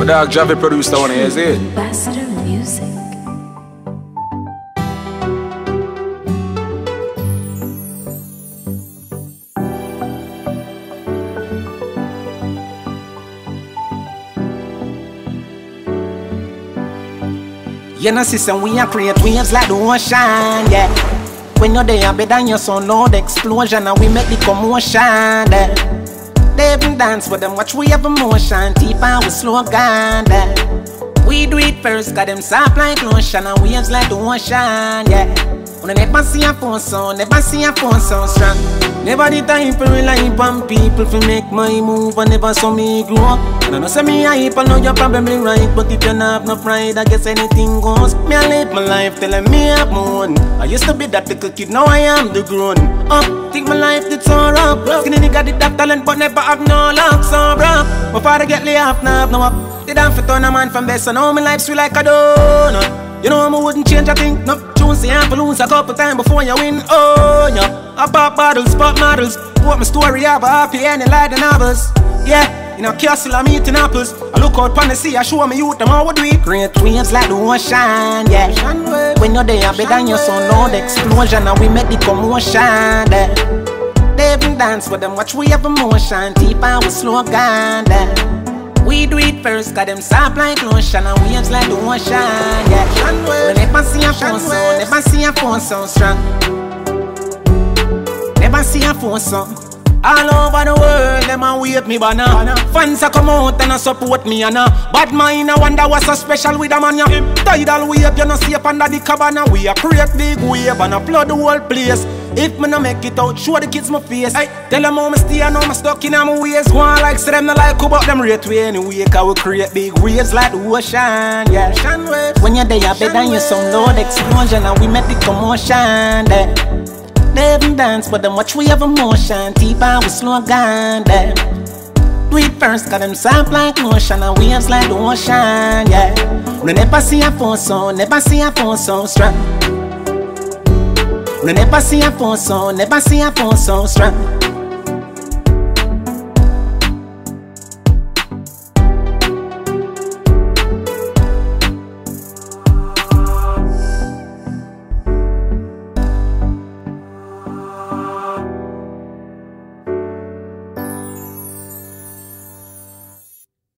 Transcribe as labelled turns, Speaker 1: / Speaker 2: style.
Speaker 1: My dog Javi produced that one, is it?
Speaker 2: Ambassador Music.
Speaker 3: You know, sister, we are create waves like the ocean, yeah. When you're there, better than your son, loud explosion, and we make the commotion, yeah. They even dance with them, watch we have emotion, deeper we slow down, yeah. We do it first, got them soft like lotion, and waves like the ocean, yeah. When I never see a phone sound, never see a phone sound strong. Never the time for rely on people to make my move, and never saw me grow up. And I know say me hype, I know you're probably right, but if you don't have no pride, I guess anything goes. Me I live my life telling me I'm moon. I used to be that little kid, now I am the grown up. Think my life did so rough. Skinny nigga did that talent, but never have no luck, so rough. My father get laid off, now have no up. Did I fit on a man from best, so now my life sweet like a donut. You know I wouldn't change a thing, no. Choose the ample lose a couple times before you win, oh yeah. I pop bottles, pop models. What my story have a happy ending like the novels. Yeah, in a castle I'm eating apples. I look out pon the sea, I show me youth them how we do it. Great waves like the ocean, yeah. When you're there, better than your son, loud explosion, and we make the commotion, yeah. They even dance with them, watch we have emotion, deeper we slow down, yeah. We do it first, got them soft like lotion, and waves like the ocean, yeah. We never see a phone sound, never see a phone sound strong. Never see a phone sound. All over the world, them a wave me banner. Fans a come out and a support me and bad mind, I wonder what's so special with a man ya. Tidal wave, you no see up under the cabana. We a create big wave and a flood the whole place. If me no make it out, show the kids my face. Ay, tell them how me stay and how me stuck in my ways. Go on like say them no like about them rate way anyway. Cause we create big waves like the ocean, yeah. When you're there, better than you some loud explosion, and we make the commotion, yeah. They even dance with them, watch we have emotion, deeper we slow down, yeah. Do it first, got them soft like lotion, and waves like the ocean, yeah. We never see a phone sound, never see a phone sound strong. We never see a phone sound, never see a phone sound strong.